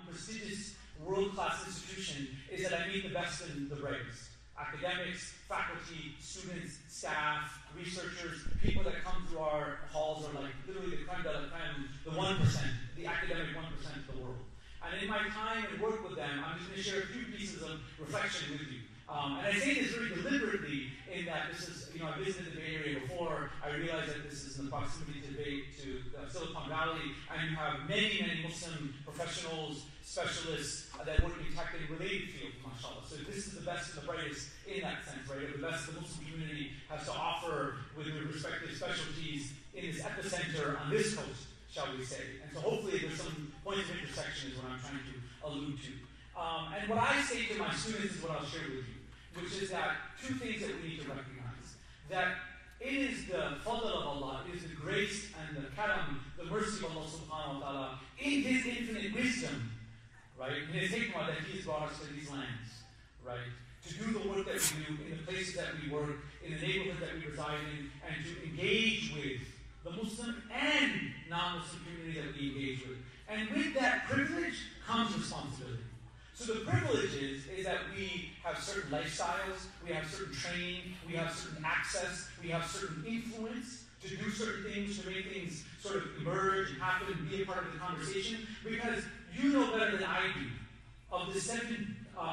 prestigious world-class institution is that I meet the best and the brightest. Academics, faculty, students, staff, researchers, people that come through our halls are like literally the creme de la creme, the 1%, the academic 1% of the world. And in my time and work with them, I'm just going to share a few pieces of reflection with you. And I say this very deliberately in that this is, I visited the Bay Area before. I realized that this is in the proximity to Silicon Valley, and you have many, many Muslim professionals, specialists that work in tech and related fields, mashallah. So this is the best and the brightest in that sense, right? The best the Muslim community has to offer with their respective specialties in this epicenter on this coast, shall we say. And so hopefully there's some points of intersection is what I'm trying to allude to. And what I say to my students is what I'll share with you, which is that two things that we need to recognize. That it is the fadl of Allah, it is the grace and the karam, the mercy of Allah subhanahu wa ta'ala, in His infinite wisdom, right? In His hikmah that He has brought us to these lands, right? To do the work that we do, in the places that we work, in the neighborhood that we reside in, and to engage with the Muslim and non-Muslim community that we engage with. And with that privilege comes responsibility. So the privilege is that we have certain lifestyles, we have certain training, we have certain access, we have certain influence to do certain things, to make things sort of emerge and happen and be a part of the conversation, because you know better than I do of the 7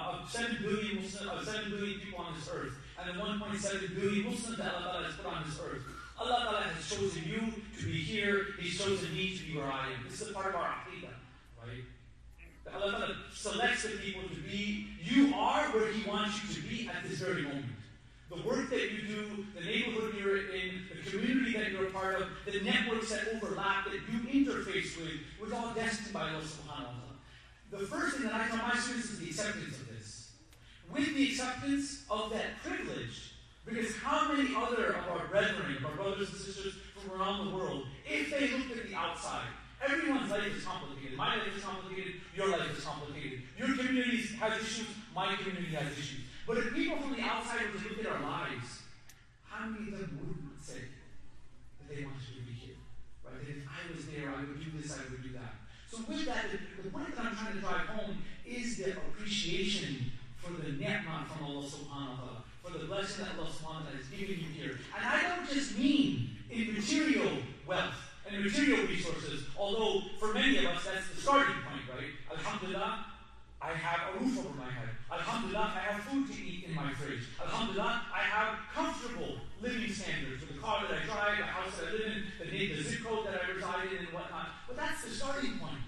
billion people on this earth and the 1.7 billion Muslims that Allah Ta'ala has put on this earth. Allah Ta'ala has chosen you to be here, He's chosen me to be where I am. This is a part of our aqidah, right? Allah Ta'ala selects the people to be, you are where He wants you to be at this very moment. The work that you do, the neighborhood you're in, the community that you're a part of, the networks that overlap, that you interface with, was all destined by Allah subhanahu wa ta'ala. The first thing that I tell my students is the acceptance of this. With the acceptance of that privilege, because how many other of our brethren, of our brothers and sisters from around the world, if they looked at the outside, everyone's life is complicated. My life is complicated. Your life is complicated. Your community has issues. My community has issues. But if people from the outside were to look at our lives, how many of them would say that they wanted to be here? Right? That if I was there, I would do this, I would do that. So with that, the point that I'm trying to drive home is the appreciation for the ni'mah from Allah subhanahu wa ta'ala, for the blessing that Allah subhanahu wa ta'ala has given you here. And I don't just mean in material wealth and material resources, although for many of us that's the starting point, right? Alhamdulillah, I have a roof over my head. Alhamdulillah, I have food to eat in my fridge. Alhamdulillah, I have comfortable living standards with the car that I drive, the house that I live in, the zip code that I reside in, and whatnot. But that's the starting point.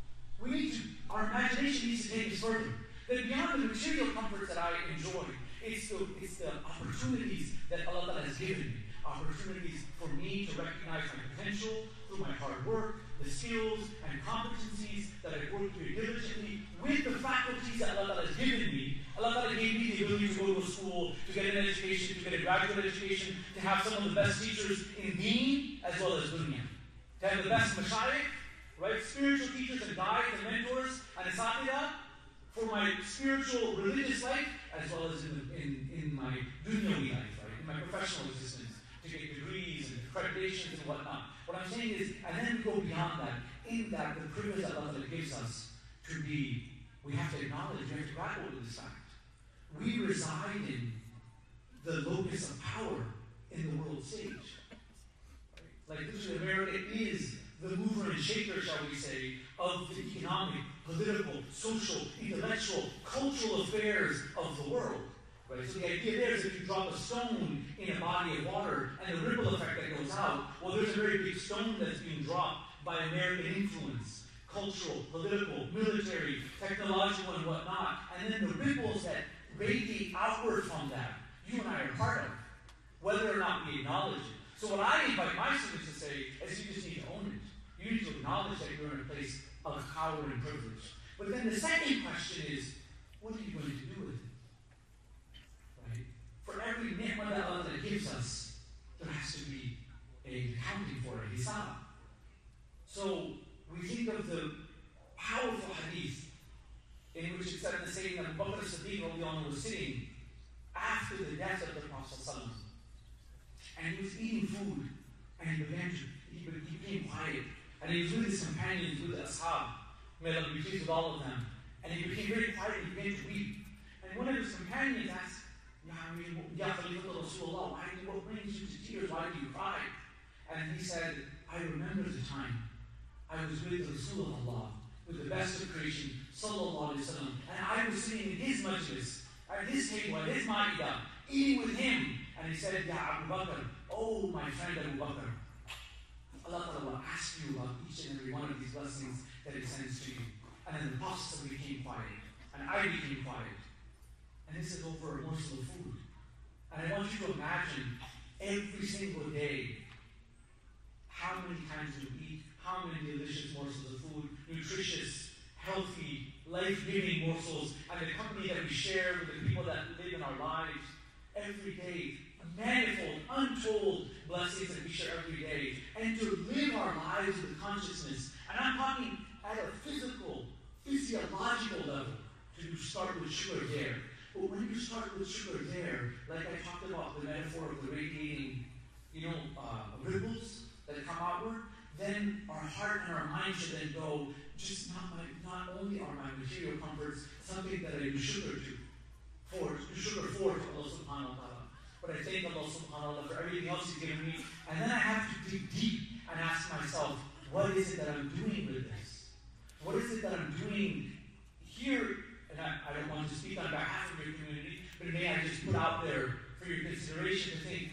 We need to, our imagination needs to take us further. That beyond the material comforts that I enjoy, it's the opportunities that Allah Ta'ala has given me. Opportunities for me to recognize my potential through my hard work, the skills and competencies that I've worked very diligently with the faculties that Allah Ta'ala has given me. Allah Ta'ala gave me the ability to go to a school, to get an education, to get a graduate education, to have some of the best teachers in deen as well as dunya. To have the best mashayikh, right? Spiritual teachers and guides and mentors and asatidah for my spiritual religious life as well as in my dunyawi life, right? In my professional existence. To get degrees and accreditations and whatnot. What I'm saying is, and then we go beyond that, in that the privilege that Allah gives us to be, we have to acknowledge, we have to grapple with this fact. We reside in the locus of power in the world stage. Right? Like literally America is the mover and shaker, shall we say, of the economic, political, social, intellectual, cultural affairs of the world. Right? So the idea there is if you drop a stone in a body of water and the ripple effect that goes out, well, there's a very big stone that's being dropped by American influence, cultural, political, military, technological, and whatnot. And then the ripples that radiate outward from that, you and I are part of, whether or not we acknowledge it. So what I invite my students to say is you just need to own it. You need to acknowledge that you're in a place of power and privilege. But then the second question is, what are you going to do with it? For every ni'mah that Allah gives us, there has to be a accounting for it, hisab. So we think of the powerful hadith in which it said in the saying that Abu Bakr as-Siddiq was sitting after the death of the Prophet ﷺ. And he was eating food, and he became quiet. And he was with his companions, with the ashab. May Allah be pleased with all of them. And he became very quiet and he began to weep. And one of his companions asked, Ya Khalifa Rasulullah, what brings you to tears? Why do you cry? And he said, I remember the time I was with Rasulullah, with the best of creation, Sallallahu Alaihi Wasallam, and I was sitting in his majlis, at his table, at his ma'idah, eating with him. And he said, Ya Abu Bakr, oh my friend Abu Bakr, Allah Ta'ala will ask you about each and every one of these blessings that He sends to you. And then the Prophet became quiet, and I became quiet. And this is over a morsel of food. And I want you to imagine every single day how many times we eat, how many delicious morsels of food, nutritious, healthy, life-giving morsels, and the company that we share with the people that live in our lives every day. Manifold, untold blessings that we share every day. And to live our lives with consciousness. And I'm talking at a physical, physiological level. To start with sugar there. But when you start with sugar there, like I talked about the metaphor of the radiating, ripples that come outward, then our heart and our mind should then go, just not only are my material comforts something that I use sugar for Allah subhanahu wa ta'ala, but I thank Allah subhanahu wa ta'ala for everything else He's given me, and then I have to dig deep and ask myself, what is it that I'm doing with this? What is it that I'm doing here? And I don't want to speak on behalf of your community, but may I just put out there for your consideration to think,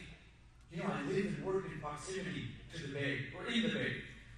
I live and work in proximity to the Bay, or in the Bay.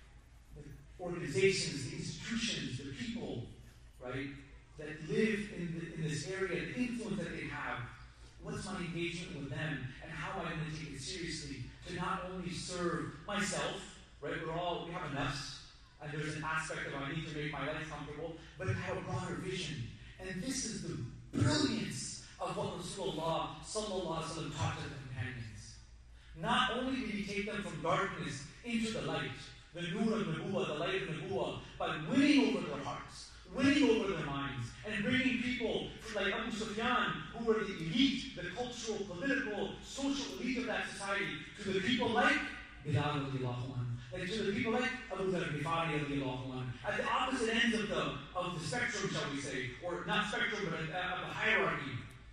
The organizations, the institutions, the people, right, that live in this area, the influence that they have. What's my engagement with them, and how am I going to take it seriously to not only serve myself, right? We have a nafs, and there's an aspect of I need to make my life comfortable, but have a broader vision. And this is the brilliance of what Rasulullah Sallallahu Alaihi Wasallam taught to the companions. Not only did he take them from darkness into the light, the nur of Nubuwwah, the light of Nubuwwah, by winning over their hearts, winning over their minds, and bringing people like Abu Sufyan, who were the elite, the cultural, political, social elite of that society, to the people like Bilal radiallahu anhu, like to the people like Abu Dharr Ghifari radiallahu anhu, at the opposite ends of the spectrum, shall we say, or not spectrum, but of the hierarchy,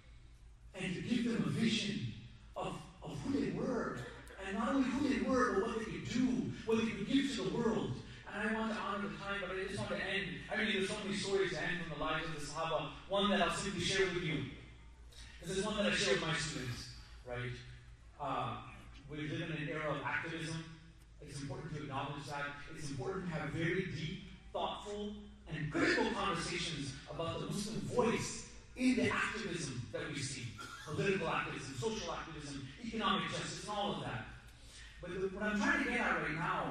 and to give them a vision of who they were, and not only who they were, but what they could do, what they could give to the world. And I want to honor the time, but I just want to end. There's so many stories to end from the lives of the Sahaba. One that I'll simply share with you. This is one that I share with my students, right? We live in an era of activism. It's important to acknowledge that. It's important to have very deep, thoughtful, and critical conversations about the Muslim voice in the activism that we see. Political activism, social activism, economic justice, and all of that. But what I'm trying to get at right now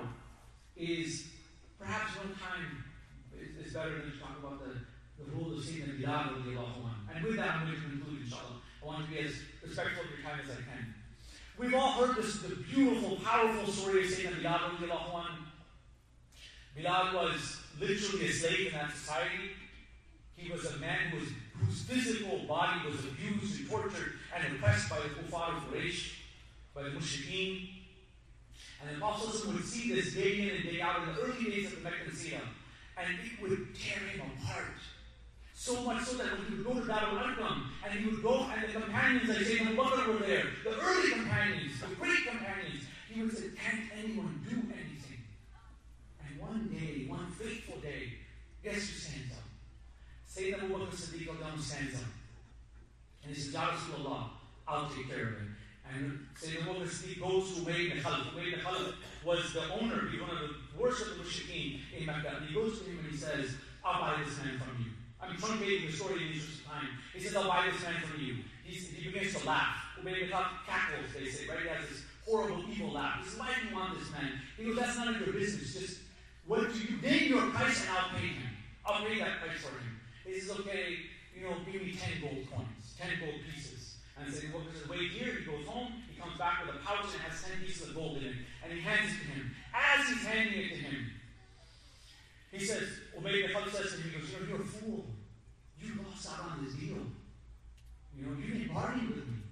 is perhaps one time it's better than to talk about the role of Sayyidina Bilal radiallahu anhu. And with that, I'm going to conclude, inshallah. I want to be as respectful of your time as I can. We've all heard the beautiful, powerful story of Sayyidina Bilal radiallahu anhu. Bilal was literally a slave in that society. He was a man whose physical body was abused and tortured and oppressed by the Kuffar of Quraysh, by the Mushrikeen. And the Prophet would see this day in and day out in the early days of the Meccan Sira, and it would tear him apart. So much so that when he would go to Darul Arqam, and he would go, and the companions, like Sayyidina Abu Bakr were there, the early companions, the great companions, he would say, can't anyone do anything? And one day, one fateful day, guess who stands up? Sayyidina Abu Bakr Siddiq stands up. And he says, Ya Rasulullah, I'll take care of it. And Sayyidina Abu Bakr Siddiq goes to Ubayy ibn Khalaf. Ubayy ibn Khalaf was the owner, he was one of the worst of the Mushrikeen in Mecca. And he goes to him and he says, I'll buy this man from you. I'm truncating the story in the interest of time. He says, I'll buy this man from you. He begins to laugh. Ubayy ibn Khalaf cackles, they say, right? He has this horrible, evil laugh. He says, why do you want this man? He goes, that's none of your business. Just, what do you name your price and I'll pay him. I'll pay that price for him. He says, okay, give me 10 gold coins, 10 gold pieces. And Sayyidina Abu Bakr says, wait here. He goes home. He comes back with a pouch and has 10 pieces of gold in it. And he hands it to him. As he's handing it to him, he says, Ubayy ibn Khalaf says to him, he goes, you're a fool. You lost out on this deal. You didn't bargain with me.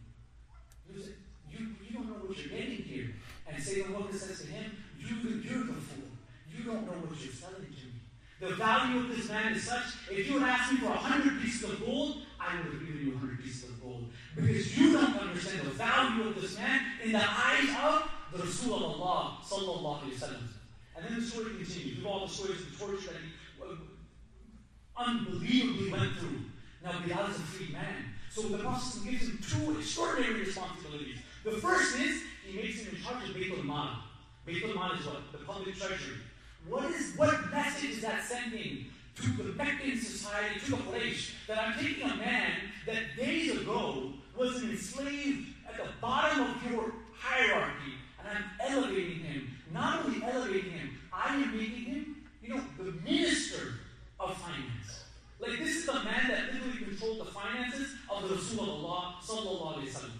You don't know what you're getting here. And Sayyidina Abu Bakr says to him, you're the fool. You don't know what you're selling to me. The value of this man is such, if you would ask me for 100 pieces of gold, I would have given you 100 pieces of gold. Because you don't understand the value of this man in the eyes of the Rasul of Allah, sallallahu alayhi wa sallam. And then the story continues. We've all the stories of the torture that he unbelievably went through. Now, Bilal is a freed man. So the Prophet gives him two extraordinary responsibilities. The first is, he makes him in charge of Bayt al-Mal. Bayt al-Mal is what? The public treasury. What message is that sending to the Meccan society, to the Quraysh, that I'm taking a man that days ago was enslaved at the bottom of your hierarchy, and I'm elevating him. Not only elevating him, I am making him, the minister of finance. Like, this is the man that literally controlled the finances of the Rasul of Allah, sallallahu alayhi wa sallam.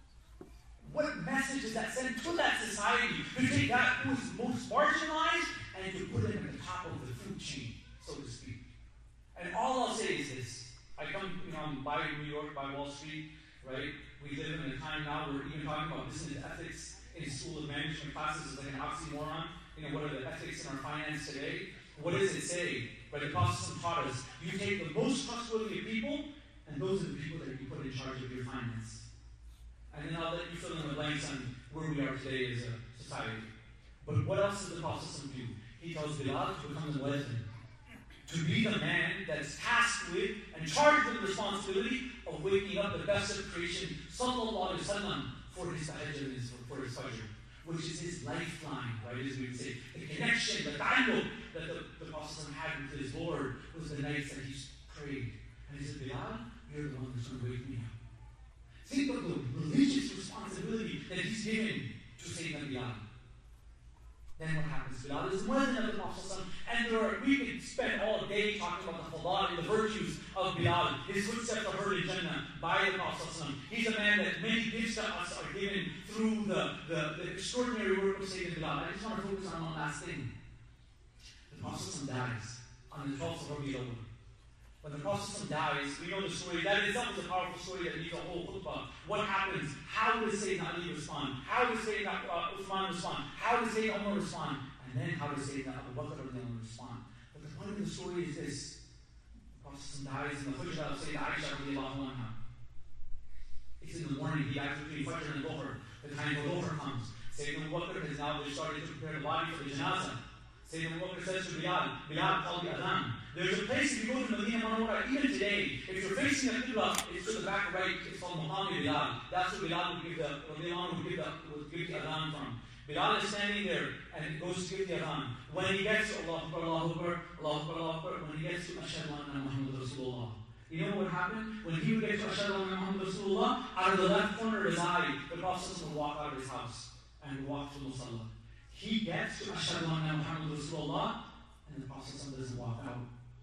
What message is that sent to that society to take that who is most marginalized and to put him at the top of the food chain, so to speak? And all I'll say is this. I come, I'm by New York, by Wall Street, right? We live in a time now where even talking about business ethics in School of Management classes is like an oxymoron. What are the ethics in our finance today? What does it say? Right, the Prophet taught us, you take the most trustworthy of people, and those are the people that you put in charge of your finance. And then I'll let you fill in the blanks on where we are today as a society. But what else does the Prophet do? He tells Bilal to become the muezzin, to be the man that's tasked with and charged with the responsibility of waking up the best of creation, sallallahu alayhi wa sallam, for his tahajjud and for his fajr, which is his lifeline, right, as we would say. The connection, the dialogue that the Prophet had with his Lord was the nights that he prayed. And he said, Bilal, you're the one who's going to wake me up. Think of the religious responsibility that he's given to Sayyidina Bilal. Then what happens? Bilal is one of the Prophet, and we could spend all day talking about the fadail and the virtues of Bilal. His footsteps are heard in Jannah by the Prophet. He's a man that many gifts to us are given through the extraordinary work of Sayyidina Bilal. I just want to focus on one last thing. The Prophet dies on the 12th of Rabiul Awwal. When the Prophet dies, we know the story. That itself is a powerful story that needs a whole khutbah. What happens? How does Sayyidina Ali respond? How does Sayyidina Uthman respond? How does Sayyidina Umar respond? And then how does Sayyidina Abu Bakr respond? But the point of the story is this. The Prophet dies in the Hujra of Sayyidina Aisha radiallahu anha. It's in the morning. He dies between Fajr and Dhuhr. The time the Dhuhr comes. Sayyidina Abu Bakr has now started to prepare the body for the janazah. Sayyidina Abu Bakr says to Bilal, call the adhan. There's a place, if you go to Medina Munawwara, even today, if you're facing the Qibla, it's to the back right, it's called Maqam Bilal. That's where Bilal would give the adhan from. Bilal is standing there and goes to give the adhan. When he gets to Allahu Akbar, Allahu Akbar, Allahu Akbar, Allahu Akbar, when he gets to Ashhadu Anna Muhammad Rasulullah. You know what happened? When he would get to Ashhadu Anna Muhammad Rasulullah, out of the left corner of his eye, the Prophet would walk out of his house and walk to Musalla. He gets to Ashhadu Anna Muhammad Rasulullah, and the Prophet doesn't walk out.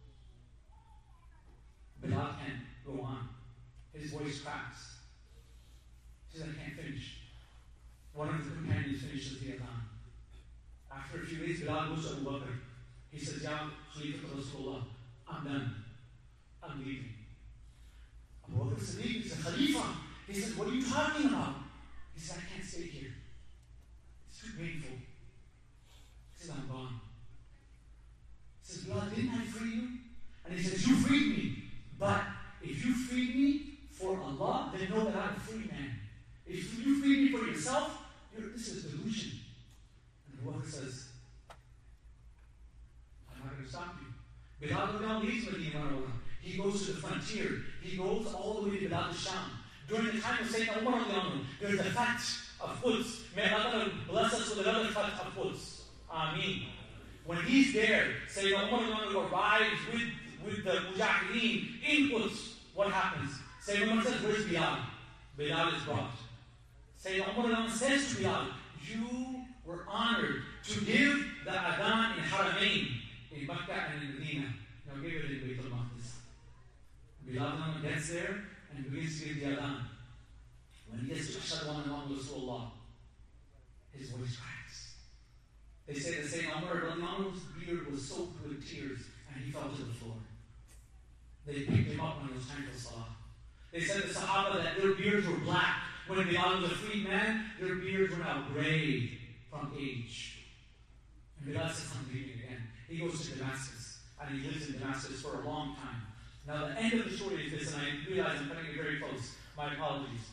Bilal can't go on. His voice cracks. He says, I can't finish. One of the companions finishes the adhan. After a few days, Bilal goes to Abu Bakr. He says, Ya Khalifa Rasulullah, I'm done. I'm leaving. Abu Bakr is leaving. He says, Khalifa. He says, what are you talking about? He says, I can't stay here. It's too painful. He says, I'm gone. He says, Bilal, didn't I free you? And he says, you freed me. But if you freed me for Allah, then know that I'm a free man. If you freed me for yourself, this is delusion. And the Prophet says, I'm not going to stop you. Bilal leaves Medina Munawwara. He goes to the frontier. He goes all the way to Bilad al-Sham. During the time of Sayyidina Umar, there's a fath of Quds. May Allah bless us with another fath of Quds. Ameen. When he's there, Sayyidina Umar arrives with the Mujahideen in Quds. What happens? Sayyidina Umar says, where's Bilal? Bilal is brought. Sayyidina Umar says to Bilal, you were honored to give the adhan in Haramain, in Makkah and in Medina. Now give it in Bayt al-Maqdis. Bilal gets there and begins to give the adhan. When he gets to Ashhadu Anna Muhammad Rasulullah, his voice cracks. They say that Sayyidina Umar's beard was soaked with tears and he fell to the floor. They picked him up when it was time for Salah. They said the Sahaba that their beards were black. When Bilal was a freed man, their beards were now gray from age. And Bilal says, I'm leaving again. He goes to Damascus. and he lives in Damascus for a long time. Now, the end of the story is this, and I realize I'm cutting it very close. My apologies.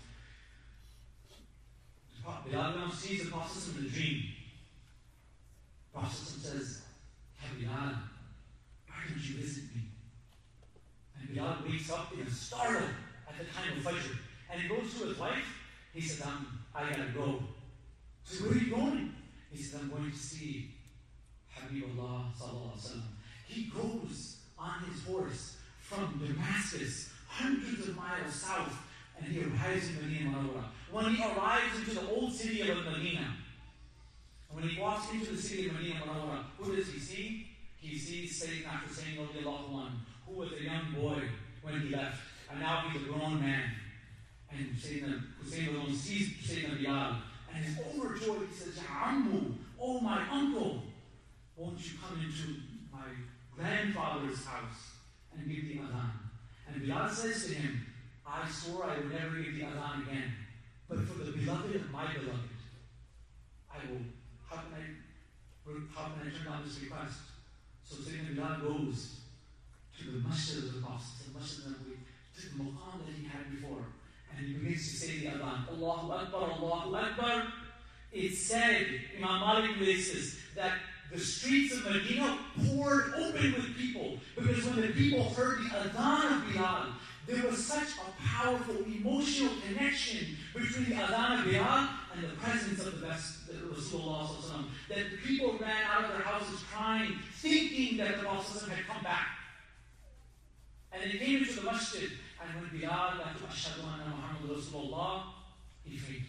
Bilal now sees the Prophet in the dream. The Prophet says, "Ya Bilal, why don't you visit me?" And Bilal wakes up in a startle at the time of Fajr. And he goes to his wife. He says, I gotta go. She says, "Where are you going?" He says, "I'm going to see Habibullah sallallahu alaihi wasallam." He goes on his horse from Damascus, hundreds of miles south, and he arrives in Medina Munawwara. When he arrives into the old city of Medina, and when he walks into the city of Medina Munawwara, who does he see? He sees Sayyidina Hussein radiallahu anhu, who was a young boy when he left, and now he's a grown man. And Sayyidina Hussein sees Sayyidina Bilal, and is overjoyed. He says, "Ya Ammu, oh my uncle, won't you come into my grandfather's house and give the adhan?" And Bilal says to him, "I swore I would never give the adhan again, but for the beloved of my beloved, I will." How can I turn down this request? So Sayyidina Bilal goes to the masjid of the Prophet, the masjid of Nabawi, to the maqam that he had before, and he begins to say the adhan, Allahu Akbar, Allahu Akbar. It's said, Imam Malik relates this, that the streets of Medina poured open with people, because when the people heard the adhan of Bilal, there was such a powerful emotional connection between the adhan of Bilal and the presence of the best Rasulullah sallallahu alaihi wasallam, that the people ran out of their houses crying, thinking that the Prophet had come back. And they came into the masjid, and when Bilal got to Ashhadu anna Muhammad Rasulullah, he fainted.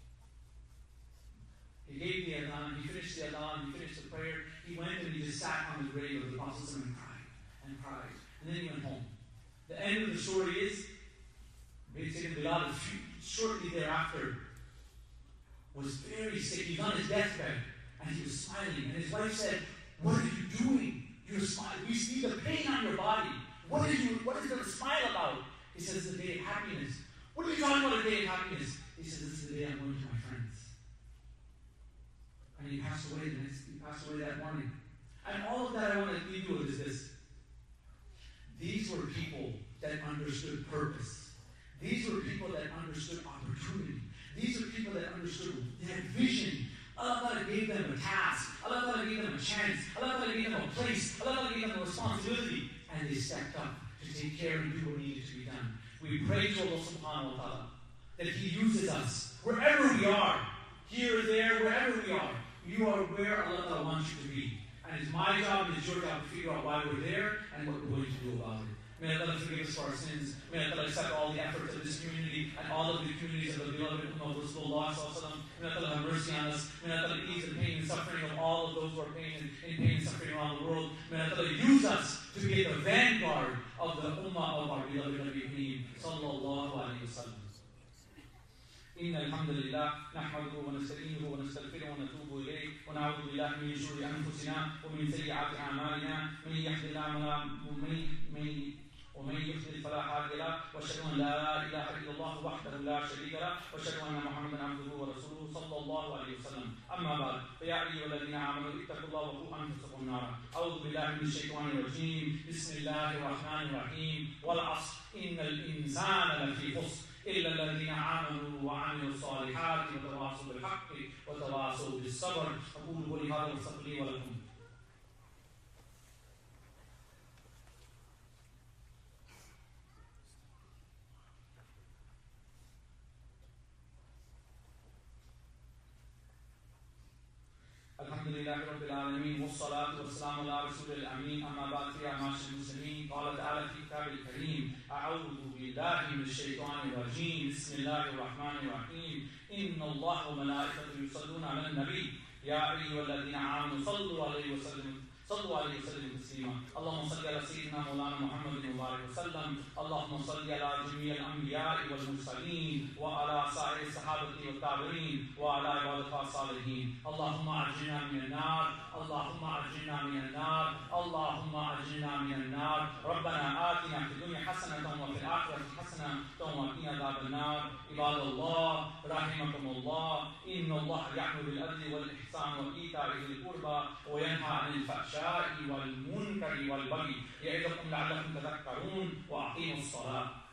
He gave the adhan, he finished the adhan, he finished the prayer, he went and he just sat on the grave of the Prophet and cried, and cried. And then he went home. The end of the story is, Sayyidina Bilal, shortly thereafter, was very sick. He was on his deathbed, and he was smiling. And his wife said, "What are you doing? You're smiling. We see the pain on your body. What is there to smile about?" He says, "It's the day of happiness." "What are you talking about, a day of happiness?" He says, "This is the day I'm going to my friends." And he passed away that morning. And all of that I want to leave you with is this. These were people that understood purpose. These were people that understood opportunity. These are people that understood, they had vision. Allah gave them a task. Allah gave them a chance. Allah gave them a place. Allah gave them a responsibility. And they stepped up to take care and do what needed to be done. We pray to Allah subhanahu wa ta'ala that He uses us wherever we are, here or there, wherever we are. You are where Allah wants you to be. And it's my job and it's your job to figure out why we're there and what we're going to do about it. May Allah forgive us for our sins. May Allah accept all the efforts of this community and all of the communities of the beloved Ummah of Rasulullah sallallahu alaihi wasallam. May Allah have mercy on us. May Allah ease the pain and suffering of all of those who are in pain and suffering around the world. May Allah use us to be the vanguard of the Ummah of our beloved Nabi Kareem sallallahu alaihi wasallam. إن الحمد لله نحمده ونستعينه ونستغفره ونتوب إليه ونعوذ بالله من شرور أنفسنا ومن سيئات أعمالنا من يهد الله ومن يضلل فلا هادي له واشهد ان لا اله الا الله وحده لا شريك له واشهد ان محمدا عبده ورسوله صلى الله عليه وسلم اما بعد فيا ايها الذين امنوا اتقوا الله وقوا انفسكم نارا اعوذ بالله من الشيطان الرجيم بسم الله الرحمن الرحيم والعصر ان الانسان لفي خسر الا الذين امنوا وعملوا الصالحات وتواصوا بالحق وتواصوا بالصبر اقول قولي هذا واستغفر لي ولكم. الحمد لله رب العالمين والصلاة والسلام على رسول الأمين أما بعد فيا معاشر المسلمين قال تعالى في كتابه الكريم أعوذ بالله من الشيطان الرجيم بسم الله الرحمن الرحيم إن الله وملائكته يصلون على النبي يا أيها الذين آمنوا صلوا عليه وسلموا تسليما اللهم صل على سيدنا مولانا محمد وبارك وسلم اللهم صل على جميع الأنبياء والمرسلين وعلى سائر الصحابة والتابعين وعلى عبادك الصالحين اللهم أجرنا من النار اللهم أجرنا من النار اللهم أجرنا من النار ربنا آتنا في الدنيا حسنة وفي الآخرة حسنة وقنا عذاب النار عباد الله رحمكم الله إن الله يأمر بالعدل والإحسان وإيتاء ذي القربى وينهى عن الفحشاء والمنكر والمنكر والبغي يعظكم لعلكم تذكرون وأقيموا الصلاة